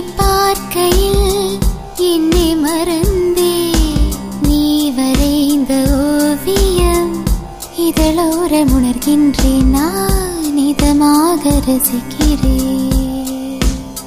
பார்க்கையில் என்னை மறந்தே நீ வரைந்த ஓவியம் இதழோரம் உணர்கின்றேன் நான் இதமாக ரசிக்கிறேன்.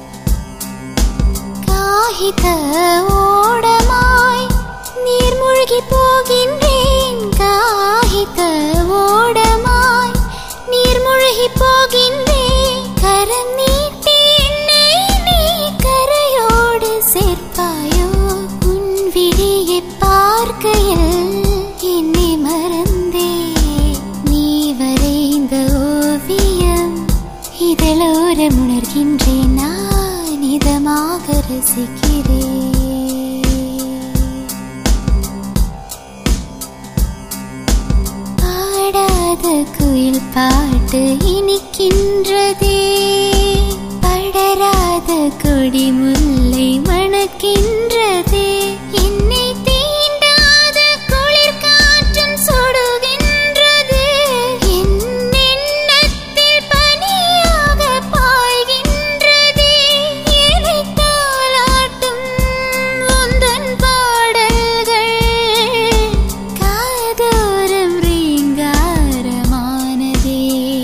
காகித ஓடமாய் நீர் மூழ்கி போகின்றேன். காகித ஓடமாய் நீர் மூழ்கி போகின்றேன். கரம் நீட்டி என்னை நீ கரையோடு சேர்ப்பாயோ? உன் விழியை பார்க்கையில் என்னை மறந்தே நீ வரைந்த ஓவியம் இதழோரம் உணர்கின்றேன் நான் இதமாக ரசிக்கிறேன். பாடாத குயில் பாட்டு இனிக்கின்றதே, படராத கொடி முல்லை மணக்கின்றதே. என்னை தீண்டாத குளிர் காற்றும் சுடுகின்றது. என் எண்ணத்தில் பனியாக பாய்கின்றதே. என்னை தாலாட்டும் உந்தன் பாடல்கள் காதோரம் ரீங்காரமானதே.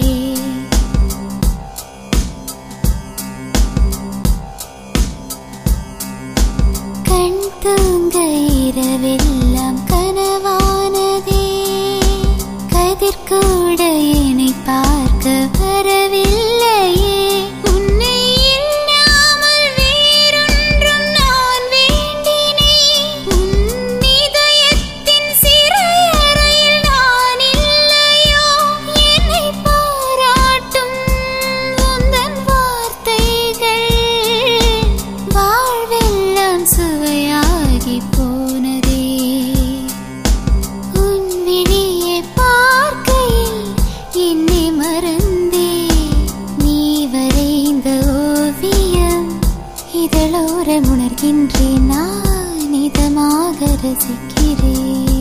கண் தூங்க இரவெல்லாம் கனவானதே. கதிர்கூட என்னை பார்க்க வரவில்லையே. உன்னை இல்லாமல் வேறொன்றும் நான் வேண்டினேன். உன் இதயத்தின் சிறையறையில் நான் இல்லையோ? என்னை பாராட்டும் உந்தன் வார்த்தைகள் வாழ்வெல்லாம் சுவையாகி போனதே. உன் விழியை பார்க்கையில் என்னை மறந்தே நீ வரைந்த ஓவியம் இதழோரம் உணர்கின்றேன் நான் இதமாக ரசிக்கிறேன்.